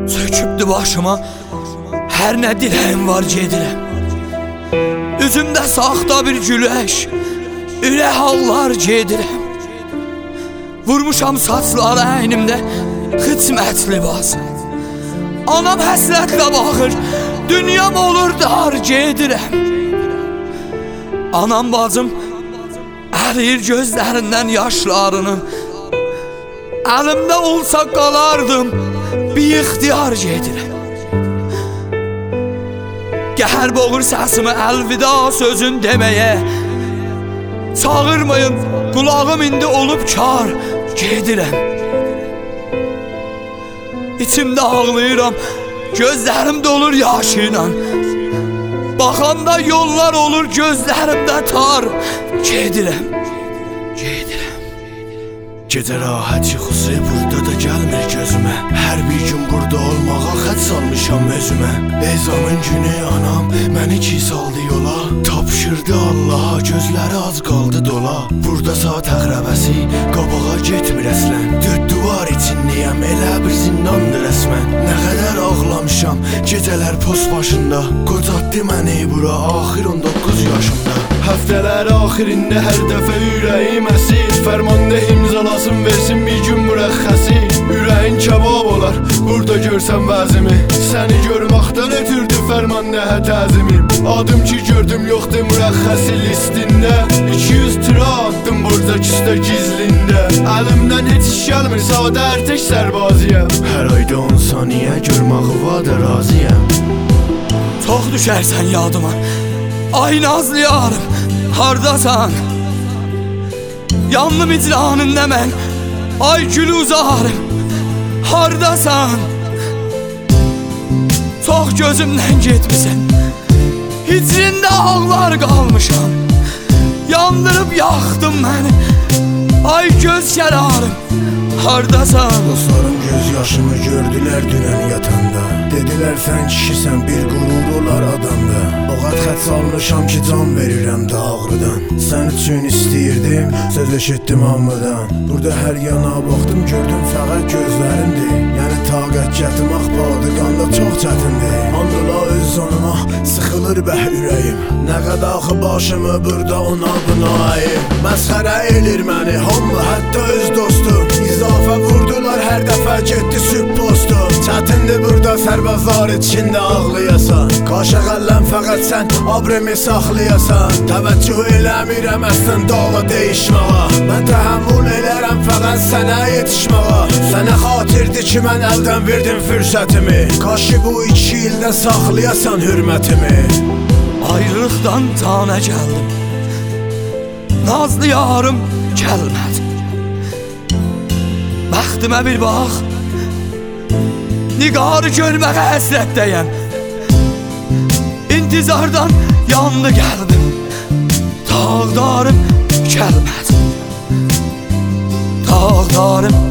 Sökübdü başıma hər nə diləyim var gedirəm. Üzümdə saxta bir gülək, ürək hallar gedirəm. Vurmuşam saçları əynimdə xidmət libası. Anam həsrətlə baxır, dünyam olur dar gedirəm. Anam bacım əriyir gözlərindən yaşlarını. Əlimdə olsa qalardım, bir ixtiyar gedirəm. Gəhər boğur səsimi əlvida sözün deməyə. Çağırmayın, qulağım indi olub kar gedirəm. İçimdə ağlayıram, gözlərim dolur yaşıyla. Baxanda yollar olur gözlərimdə tar gedirəm. Gecə rahat yuxusu burada da gəlmir gözümə. Hər bir gün burada olmağa xət salmışam özümə. Ezamın günü anam məni ki saldı yola. Tapşırdı Allaha, gözləri az qaldı dola. Burada saat əqrəbəsi qabağa getmir əslən. Dörd duvar içindəyəm, elə bir zindandır rəsmən. Nə qədər ağlamışam gecələr post başında. Qocatdı məni bura axir 19 yaşımda. Həftələr axirində hər dəfə ürəyim əsir. Fərmanda imzalasın versin bir gün mürəxxəsi. Ürəyin kebab olar burada görsən vəzimi. Səni görməkdən ötürdü fərmanda hətəzimim. Adım ki gördüm yoxdur mürəxxəsi listində. 200 tıra attım borca küstə gizlində. Əlimdən heç iş gəlmir sadə ərtək sərbaziyəm. Hər ayda 10 saniyə görməğı vada razıyəm. Çox düşərsən yadıma, ay nazlı yarım, hardasan? Yandım icranında mən, ay gül uzarım, hardasan? Çox gözümdən getmisən, hicrində ağlar qalmışam. Yandırıb yaxdın məni, ay göz kərarım, hardasan? Dostlarım göz yaşımı gördülər dünən yatanda. Dedilər sən kişisən bir qurur olar adamda. Oğat xət salmışam ki can verirəm də ağrıdan. Sən üçün istəyirdim, söz eşitdim hamıdan. Burada hər yana baxdım gördüm fəqət gözlərimdir. Yəni taqət gətirmək badıqanda çox çətindir. Andıla öz zonuma sıxılır bəh ürəyim. Nə qədər axı başımı burada ona buna ayım. Məsxərə elir məni hamı hətta öz dostum. İzafə vurdular hər dəfə getdi süb postum. Çətindir burada sərbazlar içində ağlayasan. Qaşıq ələn fəqət sən abremi saxlayasan. Təvəccüh eləmirəm əslən dağla deyişməğa. Mən təhəmmül elərəm fəqət sənə yetişməğa. Sənə xatirdir ki mən əldən verdim fürsətimi. Qaşı bu 2 ildə saxlayasan hürmətimi. Ayrılıqdan tana gəldim, nazlı yarım gəlmədi. Bəxtimə bir bax, niqarı görməyə həsrətdəyəm. İntizardan yandı qəlbim, tağdarım gəlmədi. Tağdarım